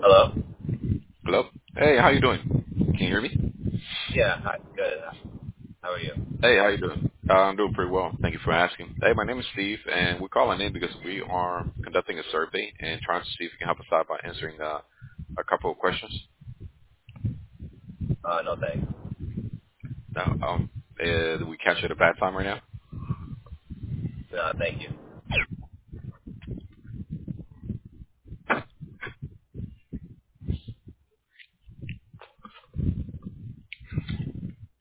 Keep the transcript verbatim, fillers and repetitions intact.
Hello? Hello? Hey, how you doing? Can you hear me? Yeah, hi. Good. How are you? Hey, how you doing? Uh, I'm doing pretty well. Thank you for asking. Hey, my name is Steve, and we're calling in because we are conducting a survey and trying to see if you can help us out by answering uh, a couple of questions. Uh, no thanks. Now, um, uh, do we catch you at a bad time right now? Uh, thank you.